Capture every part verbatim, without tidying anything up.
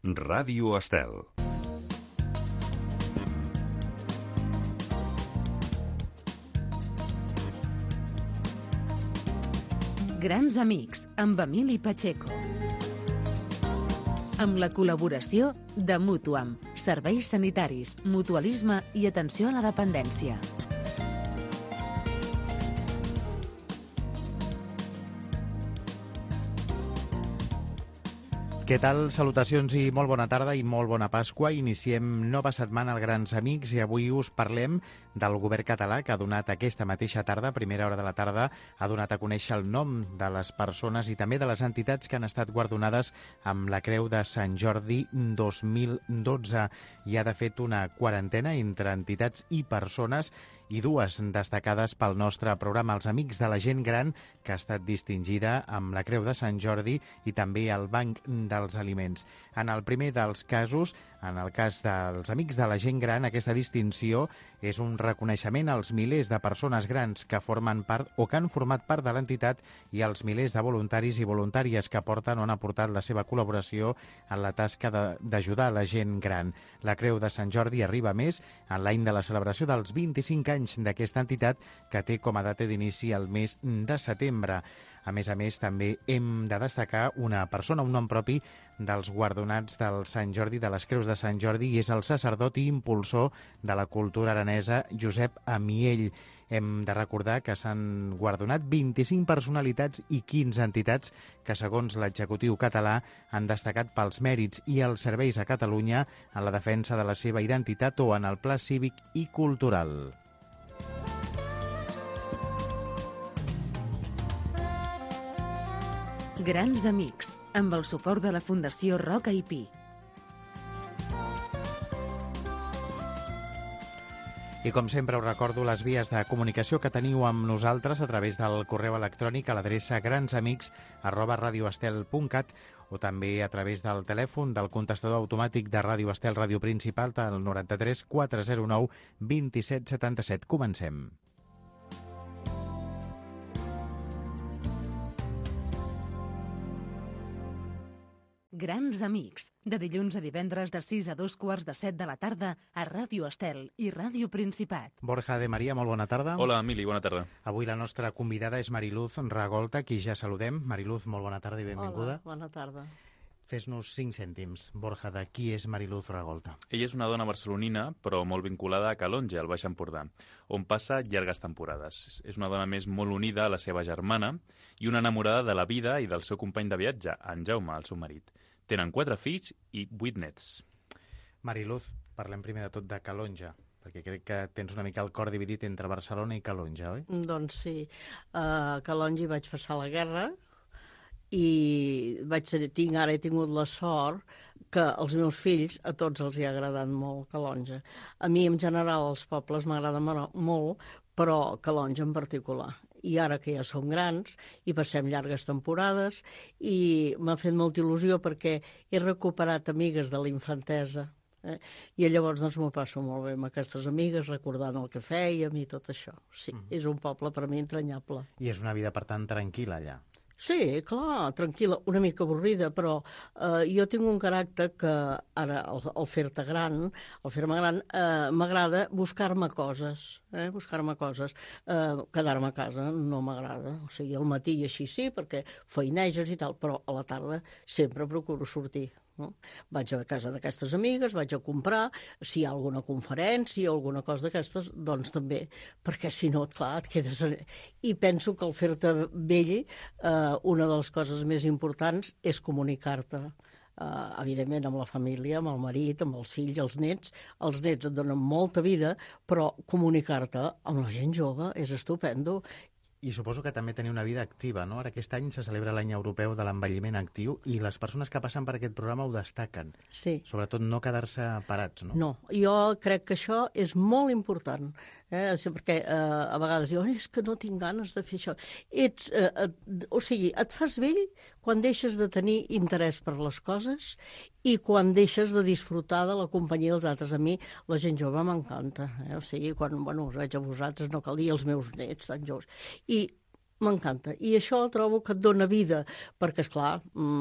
Ràdio Estel. Grans amics, amb Emili Pacheco. Amb la col·laboració de Mutuam, serveis sanitaris, mutualisme i atenció a la dependència. Què tal? Salutacions i molt bona tarda i molt bona Pasqua. Iniciem nova setmana al Grans Amics i avui us parlem del govern català que ha donat aquesta mateixa tarda, a primera hora de la tarda, ha donat a conèixer el nom de les persones i també de les entitats que han estat guardonades amb la Creu de Sant Jordi dos mil dotze. Hi ha de fet una quarantena entre entitats i persones i dues destacades pel nostre programa, els Amics de la Gent Gran, que ha estat distingida amb la Creu de Sant Jordi i també el Banc dels Aliments. En el primer dels casos, en el cas dels Amics de la Gent Gran, aquesta distinció és un reconeixement als milers de persones grans que formen part o que han format part de l'entitat i als milers de voluntaris i voluntàries que porten o han aportat la seva col·laboració en la tasca d'ajudar la gent gran. La Creu de Sant Jordi arriba més en l'any de la celebració dels vint-i-cinc anys d'aquesta entitat, que té com a data d'inici el mes de setembre. A més a més, també hem de destacar una persona, un nom propi dels guardonats del Sant Jordi, de les Creus de Sant Jordi, i és el sacerdot i impulsor de la cultura aranesa, Josep Amiell. Hem de recordar que s'han guardonat vint-i-cinc personalitats i quinze entitats que, segons l'executiu català, han destacat pels mèrits i els serveis a Catalunya en la defensa de la seva identitat o en el pla cívic i cultural. Grans Amics, amb el suport de la Fundació Roca i Pi. I com sempre us recordo les vies de comunicació que teniu amb nosaltres a través del correu electrònic a l'adreça gransamics arroba radioestel punt cat o també a través del telèfon del contestador automàtic de Ràdio Estel Ràdio Principal del noranta-tres quatre zero nou dos set set set. Comencem. Grans Amics, de dilluns a divendres de sis a dos quarts de set de la tarda a Ràdio Estel i Ràdio Principat. Borja de Maria, molt bona tarda. Hola, Emili, bona tarda. Avui la nostra convidada és Mariluz Ragolta, qui ja saludem. Mariluz, molt bona tarda i benvinguda. Hola, bona tarda. Fes-nos cinc cèntims, Borja, de qui és Mariluz Ragolta. Ella és una dona barcelonina, però molt vinculada a Calonge, al Baix Empordà, on passa llargues temporades. És una dona més molt unida a la seva germana i una enamorada de la vida i del seu company de viatge, en Jaume, el seu marit. Tenen quatre fills i vuit nets. Mariluz, parlem primer de tot de Calonge, perquè crec que tens una mica el cor dividit entre Barcelona i Calonge, oi? Doncs sí. A Calonge vaig passar la guerra i vaig ser, tinc, ara he tingut la sort que els meus fills, a tots els hi ha agradat molt Calonge. A mi, en general, els pobles m'agraden molt, però Calonge en particular. I ara que ja som grans i passem llargues temporades i m'ha fet molta il·lusió perquè he recuperat amigues de la infantesa. Eh? I llavors doncs m'ho passo molt bé amb aquestes amigues, recordant el que fèiem i tot això. Sí, mm. És un poble per a mi entranyable. I és una vida, per tant, tranquil·la allà. Sí, clar, tranquil·la, una mica avorrida, però eh, jo tinc un caràcter que ara, al, al fer-te gran, al fer-me gran, eh, m'agrada buscar-me coses, eh, buscar-me coses. Eh, quedar-me a casa no m'agrada, o sigui, al matí i així sí, perquè feineges i tal, però a la tarda sempre procuro sortir. No? Vaig a casa d'aquestes amigues, vaig a comprar, si hi ha alguna conferència o alguna cosa d'aquestes, doncs també, perquè si no, clar, et quedes... I penso que al fer-te vell, eh, una de les coses més importants és comunicar-te, eh, evidentment amb la família, amb el marit, amb els fills, els nets. Els nets et donen molta vida, però comunicar-te amb la gent jove és estupendo. I suposo que també teniu una vida activa, no? Ara aquest any se celebra l'any europeu de l'envelliment actiu i les persones que passen per aquest programa ho destaquen. Sí. Sobretot no quedar-se parats, no? No, jo crec que això és molt important, eh? perquè eh, a vegades diuen és que no tinc ganes de fer això. Ets, eh, et, o sigui, et fas vell quan deixes de tenir interès per les coses i quan deixes de disfrutar de la companyia dels altres. A mi la gent jove m'encanta, eh? O sigui, quan bueno, us veig a vosaltres no calia, els meus nets tan joves. I m'encanta. I això trobo que et dona vida, perquè, esclar,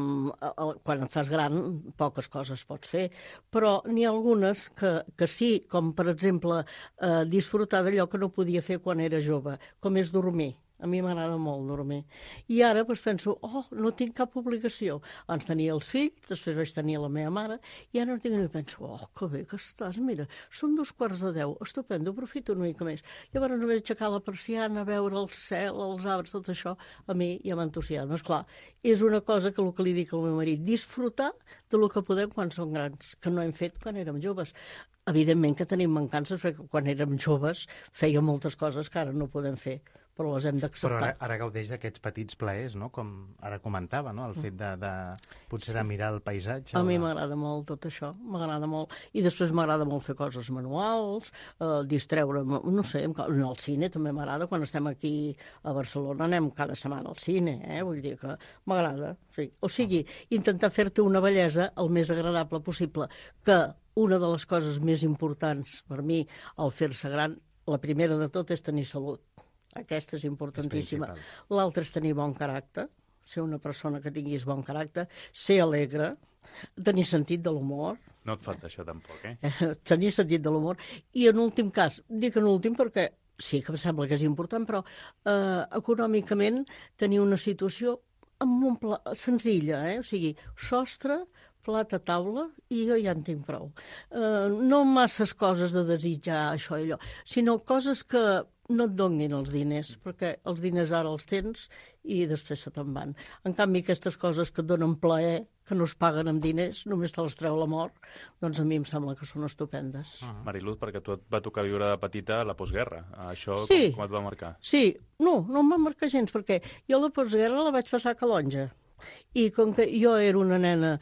quan et fas gran, poques coses pots fer, però n'hi ha algunes que, que sí, com per exemple, eh, disfrutar d'allò que no podia fer quan era jove, com és dormir. A mi m'agrada molt dormir. I ara doncs, penso, oh, no tinc cap obligació. Abans tenia els fills, després vaig tenir la meva mare, i ara no tinc ni penso, oh, que bé que estàs, mira, són dos quarts de deu, estupendo, aprofito una mica més. Llavors només aixecar la persiana, veure el cel, els arbres, tot això, a mi ja m'entusiasma. Esclar, és una cosa que el que li dic al meu marit, disfrutar de lo que podem quan som grans, que no hem fet quan érem joves. Evidentment que tenim mancances, perquè quan érem joves fèiem moltes coses que ara no podem fer, però les hem d'acceptar. Però ara, ara gaudeix d'aquests petits plaers, no? Com ara comentava, no? El fet de, de potser de mirar el paisatge. A mi de... m'agrada molt tot això, m'agrada molt. I després m'agrada molt fer coses manuals, eh, distreure'm, no sé, al cine també m'agrada. Quan estem aquí a Barcelona anem cada setmana al cine, eh? Vull dir que m'agrada. Sí. O sigui, intentar fer-te una bellesa el més agradable possible, que una de les coses més importants per mi al fer-se gran, la primera de tot és tenir salut. Aquesta és importantíssima. L'altra és tenir bon caràcter, ser una persona que tinguis bon caràcter, ser alegre, tenir sentit de l'humor. No et falta això tampoc, eh? Tenir sentit de l'humor. I en últim cas, dic en últim perquè sí que em sembla que és important, però eh, econòmicament tenir una situació amb un pla... senzilla, eh? O sigui, sostre, plat a taula, i jo ja en tinc prou. Uh, no masses coses de desitjar això i allò, sinó coses que no et donin els diners, perquè els diners ara els tens i després se te'n van. En canvi, aquestes coses que et donen plaer, que no es paguen amb diners, només te les treu la mort, doncs a mi em sembla que són estupendes. Uh -huh. Mariluz, perquè tu et va tocar viure de petita la postguerra. Això sí, com, com et va marcar? Sí, no, no em va marcar gens, perquè jo la postguerra la vaig passar a Calonja. I com que jo era una nena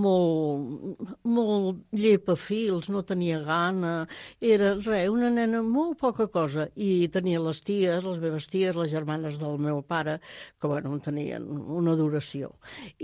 molt, molt llepa fils, no tenia gana, era res, una nena molt poca cosa, i tenia les ties, les meves ties, les germanes del meu pare, que bueno, tenien una adoració.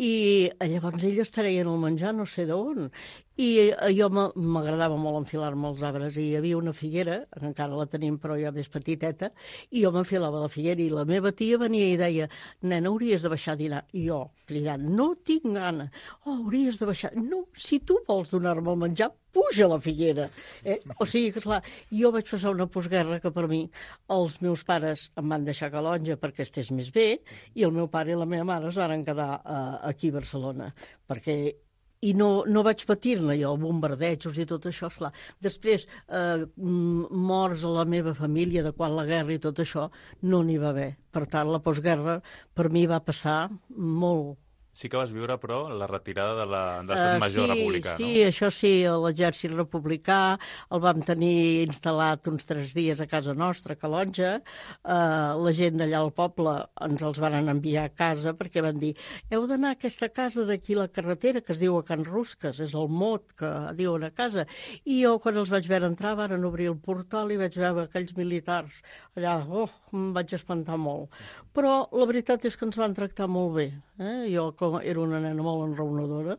I llavors elles traien el menjar no sé d'on, i a jo m'agradava molt enfilar-me als arbres, i hi havia una figuera, que encara la tenim però ja més petiteta, i jo m'enfilava a la figuera, i la meva tia venia i deia, nena, hauries de baixar a dinar. I jo, cridant, no tinc gana. Oh, hauries de baixar. No, si tu vols donar-me el menjar, puja a la figuera. Eh? O sigui que, clar, jo vaig passar una postguerra que per mi els meus pares em van deixar a Calonja perquè estés més bé, i el meu pare i la meva mare es van quedar uh, aquí a Barcelona, perquè i no, no vaig patir-ne jo, bombardejos i tot això, esclar. Després, eh, morts a la meva família de quan la guerra i tot això, no n'hi va haver. Per tant, la postguerra per mi va passar molt. Sí que vas viure, però, la retirada de la, de l'estat uh, major sí, republicà, sí, no? Sí, això sí, l'exèrcit republicà, el vam tenir instal·lat uns tres dies a casa nostra, a Calonja. Uh, la gent d'allà al poble ens els van enviar a casa perquè van dir, heu d'anar a aquesta casa d'aquí a la carretera, que es diu a Can Rusques, és el mot que diuen a casa. I jo, quan els vaig veure entrar, van obrir el portal i vaig veure aquells militars allà. Oh, em vaig espantar molt. Però la veritat és que ens van tractar molt bé. Eh? Jo, com era una nena molt enraonadora,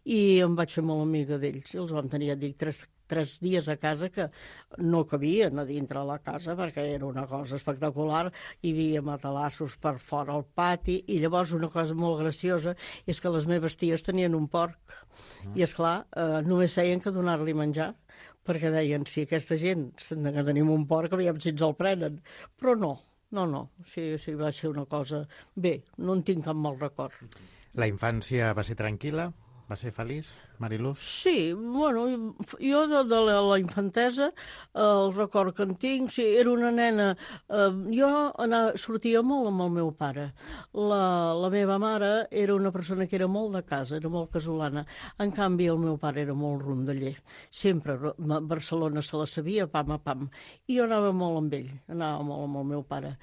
i em vaig fer molt amiga d'ells. Els vam tenir, ja dic, tres, tres dies a casa que no cabien a dintre la casa perquè era una cosa espectacular. Hi havia matalassos per fora al pati, i llavors una cosa molt graciosa és que les meves ties tenien un porc. Mm. I, esclar, eh, només feien que donar-li menjar, perquè deien, si aquesta gent que tenim un porc, aviam si ens el prenen. Però no, no, no. O sigui, o sigui, va ser una cosa... Bé, no en tinc cap mal record. La infància va ser tranquil·la? Va ser feliç, Mariluz? Sí, bueno, jo de, de la, la infantesa, eh, el record que en tinc, sí, era una nena... Eh, jo anava, sortia molt amb el meu pare. La, la meva mare era una persona que era molt de casa, era molt casolana. En canvi, el meu pare era molt rondaller. Sempre, a Barcelona se la sabia, pam a pam. I jo anava molt amb ell, anava molt amb el meu pare.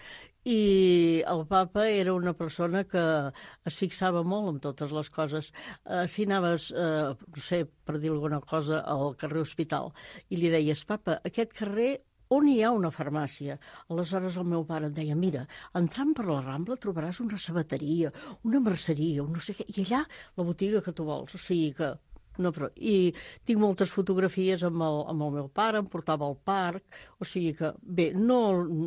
I el papa era una persona que es fixava molt en totes les coses. Eh, si anaves, eh, no sé, per dir alguna cosa, al carrer Hospital, i li deies, papa, aquest carrer on hi ha una farmàcia? Aleshores el meu pare em deia, mira, entrant per la Rambla trobaràs una sabateria, una merceria, un no sé què, i allà la botiga que tu vols. O sigui que No, però, I tinc moltes fotografies amb el, amb el meu pare, em portava al parc, o sigui que, bé, no,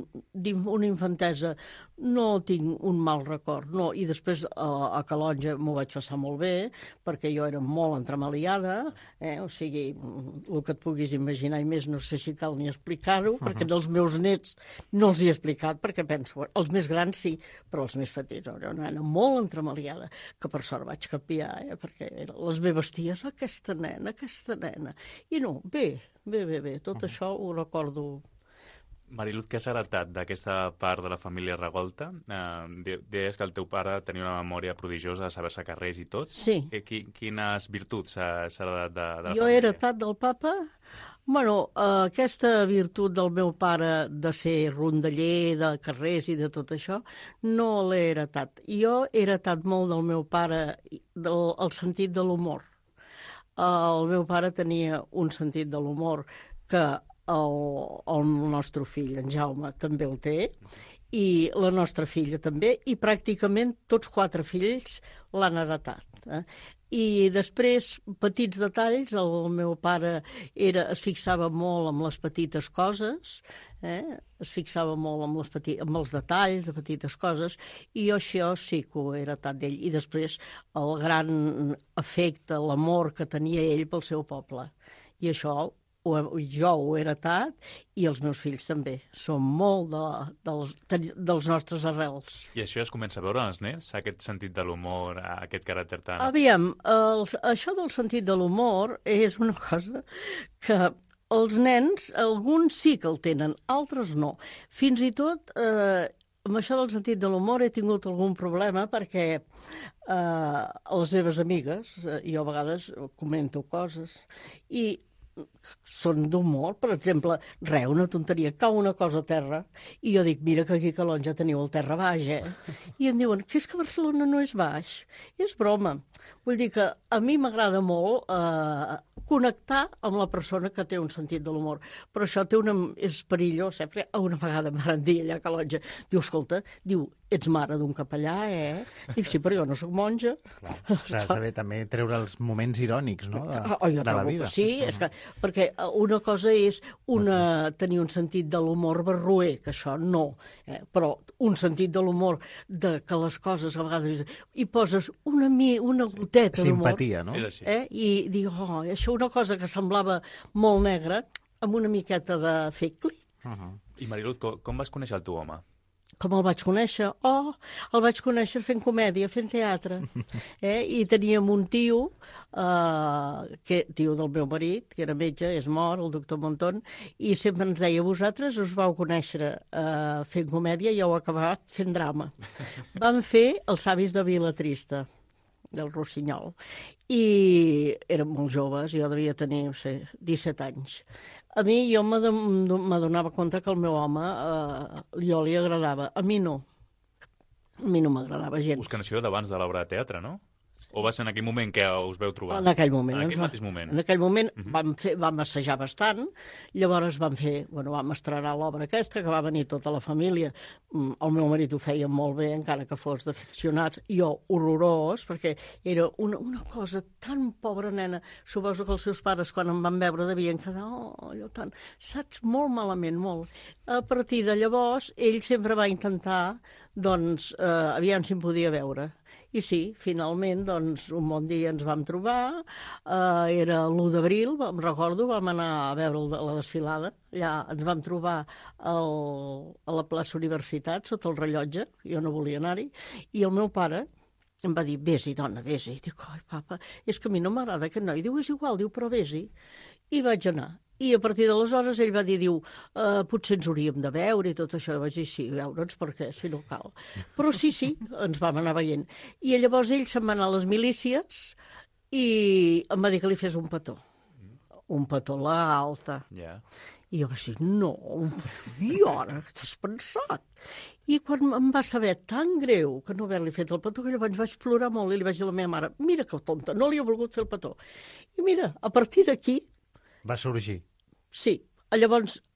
una infantesa no tinc un mal record, no, i després a, a Calonge m'ho vaig passar molt bé, perquè jo era molt entremaliada, eh? O sigui, el que et puguis imaginar i més, no sé si cal ni explicar-ho, uh -huh. perquè dels meus nets no els hi he explicat, perquè penso, els més grans sí, però els més petits, era una nena molt entremaliada, que per sort vaig canviar, eh? Perquè les meves ties, aquesta nena, aquesta nena. I no, bé, bé, bé, bé. Tot uh -huh. això ho recordo. Mariluz, què has heretat d'aquesta part de la família Revolta? Eh, deies que el teu pare tenia una memòria prodigiosa de saber-se carrers i tot. Sí. Qui, quines virtuts has heretat de, de la jo família? he heretat del papa... Bueno, eh, aquesta virtut del meu pare de ser rondaller, de carrers i de tot això, no l'he heretat. Jo he heretat molt del meu pare del, el sentit de l'humor. El meu pare tenia un sentit de l'humor que el, el nostre fill, en Jaume, també el té, i la nostra filla també, i pràcticament tots quatre fills l'han heretat. Eh? I després, petits detalls, el meu pare era, es fixava molt en les petites coses, eh? es fixava molt en, les peti, en els detalls de petites coses, i jo això sí que ho he heretat d'ell. I després el gran afecte, l'amor que tenia ell pel seu poble. I això ho, jo ho he heretat i els meus fills també. Som molt de, dels, dels nostres arrels. I això es comença a veure en els nets, aquest sentit de l'humor, aquest caràcter tan... Aviam, el, això del sentit de l'humor és una cosa que els nens, alguns sí que el tenen, altres no. Fins i tot, eh, amb això del sentit de l'humor he tingut algun problema perquè eh, les meves amigues, eh, jo a vegades comento coses, i són d'humor, per exemple, re, una tonteria, cau una cosa a terra, i jo dic, mira que aquí a Calonge teniu el terra baix, eh? I em diuen, que és que Barcelona no és baix? I és broma. Vull dir que a mi m'agrada molt eh, connectar amb la persona que té un sentit de l'humor, però això té una, és perillós, eh? Perquè una vegada em van dir allà a Calonge, diu, escolta, diu, ets mare d'un capellà, eh? Dic, sí, però jo no sóc monja. S'ha de saber també treure els moments irònics, no?, de, oh, de la vida. Sí, és que, perquè una cosa és una, tenir un sentit de l'humor barroer, que això no, eh? Però un sentit de l'humor de que les coses a vegades hi poses una, una goteta sí. d'humor. Simpatia, no? Eh? I dic, oh, això una cosa que semblava molt negra, amb una miqueta de fer clic. Uh -huh. I Mariluz, com, com vas conèixer el teu home? Com el vaig conèixer? Oh, el vaig conèixer fent comèdia, fent teatre. Eh? I teníem un tio, eh, que, tio del meu marit, que era metge, és mort, el doctor Monton, i sempre ens deia, vosaltres us vau conèixer eh, fent comèdia i heu acabat fent drama. Vam fer Els savis de Vila Trista, del Rossinyol, i érem molt joves, jo devia tenir, no sé, disset anys. A mi jo m'adonava compte que el meu home eh, jo li agradava, a mi no. A mi no m'agradava gens. Us coneixeu d'abans de l'obra de teatre, no? O va ser en aquell moment que us veu trobar? En aquell moment. En aquell va, mateix moment. En aquell moment uh -huh. vam, fer, vam assajar bastant, llavors vam fer, bueno, vam estrenar l'obra aquesta, que va venir tota la família. El meu marit ho feia molt bé, encara que fos d'aficionats, jo horrorós, perquè era una, una cosa tan pobra nena. Suposo que els seus pares, quan em van veure, devien quedar, oh, allò tant, saps, molt malament, molt. A partir de llavors, ell sempre va intentar, doncs, eh, aviam si em podia veure. I sí, finalment, doncs, un bon dia ens vam trobar, eh, era l'u d'abril, em recordo, vam anar a veure la desfilada, allà ens vam trobar el, a la plaça Universitat, sota el rellotge, jo no volia anar-hi, i el meu pare em va dir, vés-hi, dona, vés-hi. Dic, oi, papa, és que a mi no m'agrada aquest noi. Diu, és igual, diu, però vés-hi. I vaig anar. I a partir d'aleshores ell va dir, diu, uh, potser ens hauríem de veure i tot això. I vaig dir, sí, veure'ns, perquè si no cal. Però sí, sí, ens vam anar veient. I llavors ell se'n va anar a les milícies i em va dir que li fes un petó. Un petó a la alta. Yeah. I jo vaig dir, no, i ara, què t'has pensat? I quan em va saber tan greu que no haver-li fet el petó, que llavors vaig plorar molt i li vaig dir a la meva mare, mira que tonta, no li he volgut fer el petó. I mira, a partir d'aquí... Va sorgir. Sí. Llavors,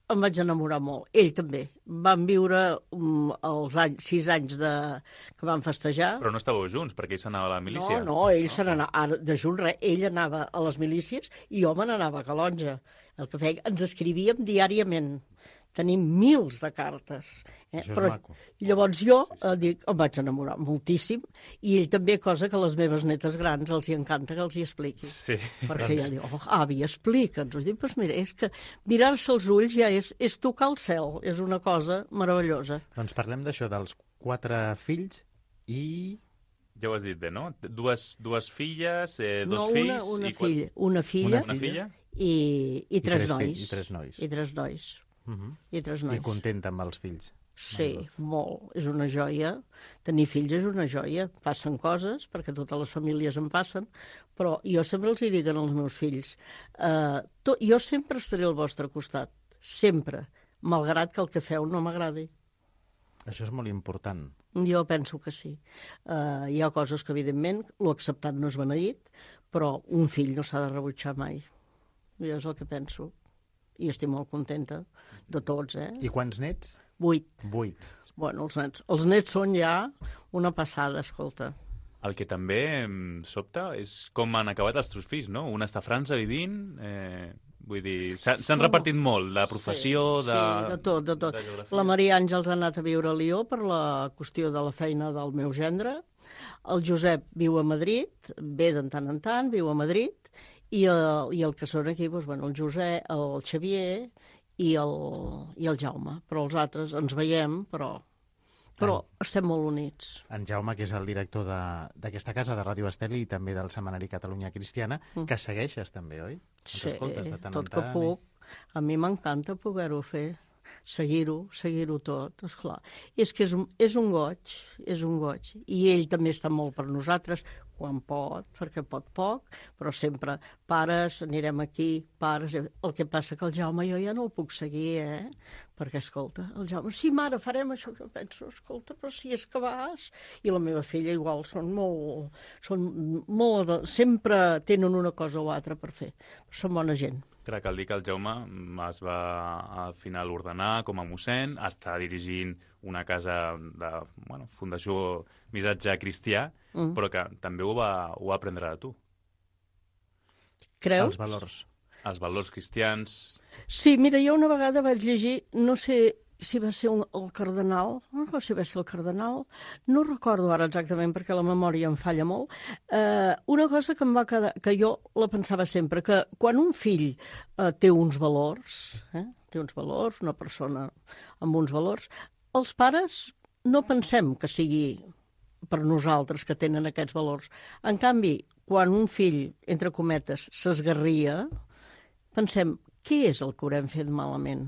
em vaig enamorar molt. Ell també. Vam viure um, els anys, sis anys de, que vam festejar. Però no estàveu junts, perquè ell s'anava a la milícia. No, no, ell se n'anava, ara, de junts res, ell anava a les milícies i jo me n'anava a Calonge. El que feia, ens escrivíem diàriament. Tenim mils de cartes. Eh? Això és Però maco. llavors jo eh, dic, em vaig enamorar moltíssim i ell també, cosa que a les meves netes grans els hi encanta que els hi expliqui. Sí. Perquè ella diu, oh, avi, explica'ns. Dic, doncs mira, és que mirar-se els ulls ja és, és tocar el cel, és una cosa meravellosa. Doncs parlem d'això, dels quatre fills i... Ja ho has dit bé, no? Dues, dues filles, eh, dos no, fills... una, una i quatre- filla, una filla, Una Una filla? i, i, tres tres nois. fills, i tres nois. I tres nois. Uh -huh. I tres I nois. contenta amb els fills. Sí, molt. És una joia. Tenir fills és una joia. Passen coses, perquè totes les famílies en passen, però jo sempre els hi dic als meus fills, eh, to, jo sempre estaré al vostre costat, sempre, malgrat que el que feu no m'agradi. Això és molt important. Jo penso que sí. Uh, hi ha coses que, evidentment, l'acceptat no és beneït, però un fill no s'ha de rebutjar mai. Jo és el que penso. I estic molt contenta de tots, eh? I quants nets? Vuit. Vuit. Bueno, els nets, els nets són ja una passada, escolta. El que també em sobta és com han acabat els teus fills, no? Un està a França vivint... Eh, vull dir, s'han Sí. repartit molt, de professió, sí, de... Sí, de tot, de tot. de geografia. La Maria Àngels ha anat a viure a Lió per la qüestió de la feina del meu gendre. El Josep viu a Madrid, ve de tant en tant, viu a Madrid, i el, i el que són aquí, doncs, bueno, el Josep, el Xavier i el, i el Jaume. Però els altres ens veiem, però, però Ah. estem molt units. En Jaume, que és el director de- d'aquesta casa, de Ràdio Estel, i també del Setmanari Catalunya Cristiana, Mm. que segueixes també, oi? Ens Sí, escoltes de tant tot en que tant, puc. A mi m'encanta poder-ho fer, seguir-ho, seguir-ho tot, esclar. És que és, un- és un goig, és un goig. I ell també està molt per nosaltres, quan pot, perquè pot poc, però sempre, pares, anirem aquí, pares... El que passa que el Jaume jo ja no el puc seguir, eh? Perquè, escolta, el Jaume, sí, mare, farem això. Jo penso, escolta, però si és que vas... I la meva filla igual, són molt... Són molt sempre tenen una cosa o altra per fer. Són bona gent. Clar, cal dir que el Jaume es va al final ordenar com a mossèn, està dirigint una casa de bueno, Fundació Missatge Cristià, Mm. però que també ho va, ho va aprendre de tu. Creus? Els valors. Els valors cristians... Sí, mira, jo una vegada vaig llegir, no sé si va ser un, el cardenal, no recordo si va ser el cardenal, no recordo ara exactament perquè la memòria em falla molt, eh, una cosa que em va quedar, que jo la pensava sempre, que quan un fill eh, té uns valors, eh, té uns valors, una persona amb uns valors, els pares no pensem que sigui per nosaltres que tenen aquests valors. En canvi, quan un fill, entre cometes, s'esgarria, pensem, què és el que haurem fet malament?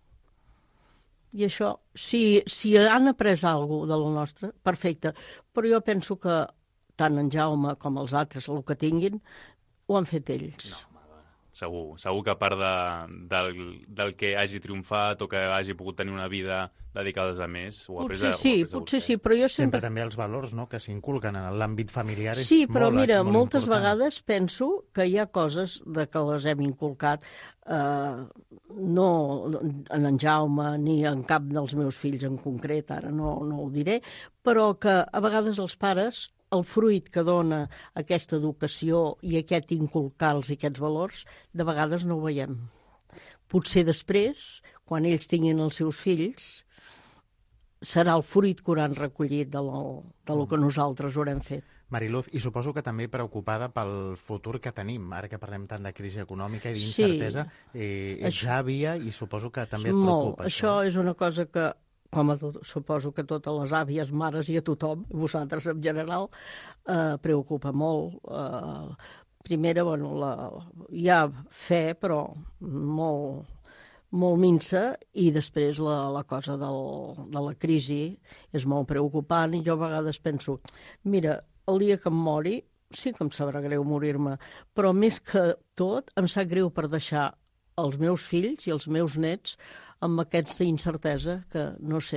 I això, si, si han après alguna cosa de la nostra, perfecte. Però jo penso que tant en Jaume com els altres, el que tinguin, ho han fet ells. No, segur. Segur que a part de, del, del que hagi triomfat o que hagi pogut tenir una vida dedicada als altres, ho ha après Potser a- ho ha sí, après a potser vostè. sí, però jo Sempre sempre... també els valors, no?, que s'inculquen en l'àmbit familiar és Sí, però molt, mira, molt moltes important. vegades penso que hi ha coses de que les hem inculcat, eh, no en en Jaume ni en cap dels meus fills en concret, ara no, no ho diré, però que a vegades els pares, el fruit que dona aquesta educació i aquest inculcar-los aquests valors, de vegades no ho veiem. Potser després, quan ells tinguin els seus fills, serà el fruit que hauran recollit de lo, de lo que nosaltres haurem fet. Mariluz, i suposo que també preocupada pel futur que tenim, ara que parlem tant de crisi econòmica i Sí. d'incertesa, eh, ets Això- àvia i suposo que també et Molt. preocupa. Això és una cosa que, com a tot, suposo que totes les àvies, mares i a tothom, vosaltres en general, eh, preocupa molt. Eh, primera, bueno, la, hi ha fe, però molt, molt minsa, i després la, la cosa del, de la crisi és molt preocupant, i jo a vegades penso, mira, el dia que em mori, sí que em sabrà greu morir-me, però més que tot em sap greu per deixar els meus fills i els meus nets amb aquesta incertesa que, no sé,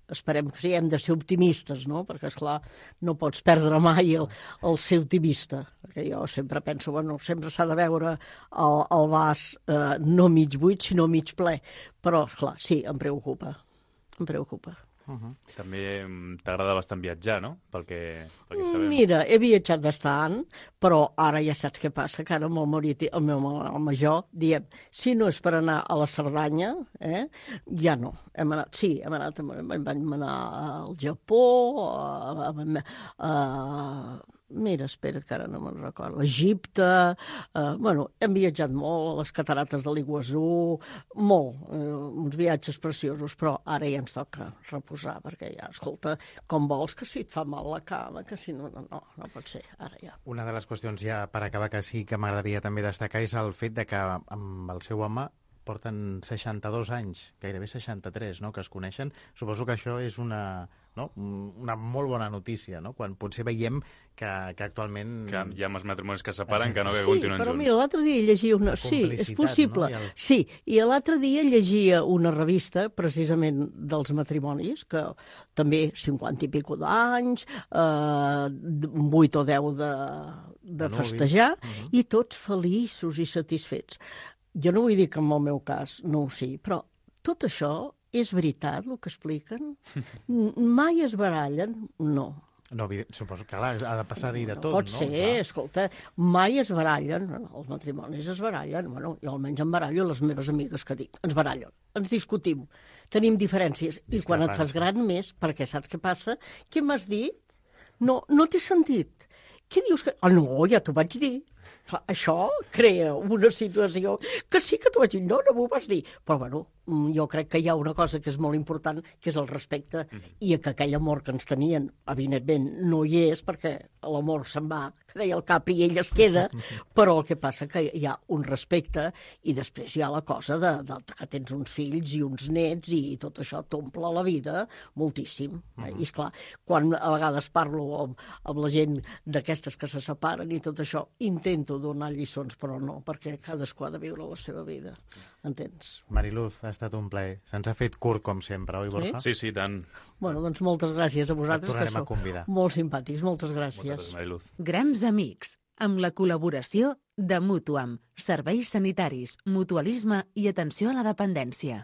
esperem que sí, hem de ser optimistes, no? Perquè, esclar, no pots perdre mai el, el ser optimista. Perquè jo sempre penso, bueno, sempre s'ha de veure el, el vas eh, no mig buit, sinó mig ple. Però, esclar, sí, em preocupa, em preocupa. Uh-huh. També t'agrada bastant viatjar, no? Pel que, pel que sabem. Mira, he viatjat bastant, però ara ja saps què passa, que ara amb el marit, el meu el major, diem, si no és per anar a la Cerdanya, eh, ja no. Hem anat, sí, hem anat, vam anar al Japó, a, a, a, mira, espera't que ara no me'n recordo, Egipte, eh, bueno, hem viatjat molt, a les catarates de l'Iguazú, molt, eh, uns viatges preciosos, però ara ja ens toca reposar, perquè ja, escolta, com vols que si et fa mal la cama, que si no, no, no, no pot ser, ara ja. Una de les qüestions ja per acabar que sí que m'agradaria també destacar és el fet de que amb el seu home porten seixanta-dos anys, gairebé seixanta-tres, no?, que es coneixen. Suposo que això és una, no?, una molt bona notícia, no?, quan potser veiem que, que actualment... Que hi ha els matrimonis que es separen, que no que sí, continuen però junts. mira, l'altre dia llegia una... Sí, és possible. No? I el... Sí, i l'altre dia llegia una revista, precisament dels matrimonis, que també cinquanta i pico d'anys, eh, vuit o deu de, de festejar, uh-huh. i tots feliços i satisfets. Jo no vull dir que en el meu cas no ho sigui, però tot això és veritat, el que expliquen? Mai es barallen? No. No, suposo que clar, ha de passar-hi de tot, no? Pot no? ser, clar. Escolta, mai es barallen, els matrimonis es barallen, bueno, jo almenys em barallo les meves amigues que dic, ens barallen, ens discutim, tenim diferències, i quan et fas gran més, perquè saps què passa? Què m'has dit? No, no t'he sentit. Què dius que... Ah, no, ja t'ho vaig dir. Això crea una situació que sí que t'ho vaig dir, no, no m'ho vas dir. Però, bueno, jo crec que hi ha una cosa que és molt important, que és el respecte, mm-hmm. i que aquell amor que ens tenien, evidentment, no hi és, perquè l'amor se'n va, que deia el cap i ell es queda, però el que passa que hi ha un respecte i després hi ha la cosa de, de que tens uns fills i uns nets i tot això t'omple la vida moltíssim. Mm-hmm. I, esclar, quan a vegades parlo amb, amb la gent d'aquestes que se separen i tot això, intento donar lliçons, però no, perquè cadascú ha de viure la seva vida. Entens? Mariluz, ha estat un plaer. Se'ns ha fet curt, com sempre, oi, Borja? Sí, sí, tant. Bueno, doncs moltes gràcies a vosaltres, que sou molt simpàtics. Moltes gràcies. Moltes gràcies, Mariluz. Grans amics, amb la col·laboració de Mutuam, serveis sanitaris, mutualisme i atenció a la dependència.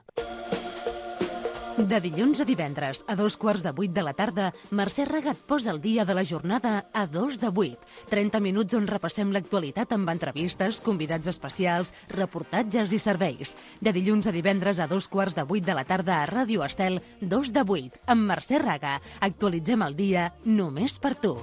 De dilluns a divendres, a dos quarts de vuit de la tarda, Mercè Raga et posa el dia de la jornada a dos de vuit. trenta minuts on repassem l'actualitat amb entrevistes, convidats especials, reportatges i serveis. De dilluns a divendres a dos quarts de vuit de la tarda a Ràdio Estel, dos de vuit. Amb Mercè Raga, actualitzem el dia només per tu.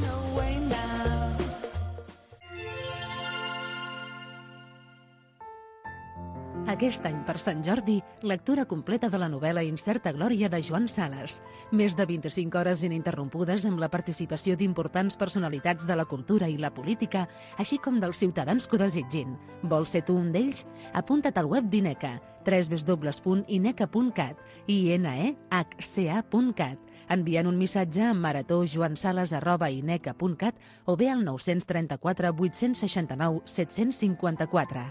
Aquest any, per Sant Jordi, lectura completa de la novel·la Incerta Glòria de Joan Sales. Més de vint-i-cinc hores ininterrompudes amb la participació d'importants personalitats de la cultura i la política, així com dels ciutadans que ho desitgin. Vols ser tu un d'ells? Apunta't al web d'INECA, w w w punt ineca punt cat, i ene e hac ce a punt cat, enviant un missatge a marató.joansales arroba ineca punt cat o bé al nou tres quatre vuit sis nou set cinc quatre.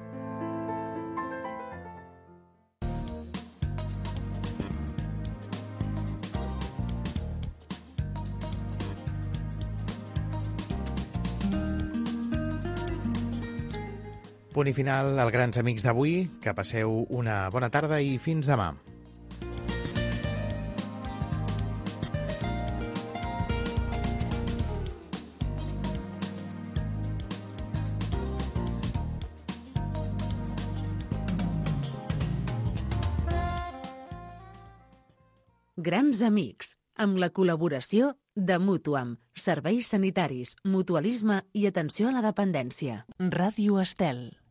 Punt i final als grans amics d'avui. Que passeu una bona tarda i fins demà. Grans amics, amb la col·laboració de Mutuam, serveis sanitaris, mutualisme i atenció a la dependència. Ràdio Estel.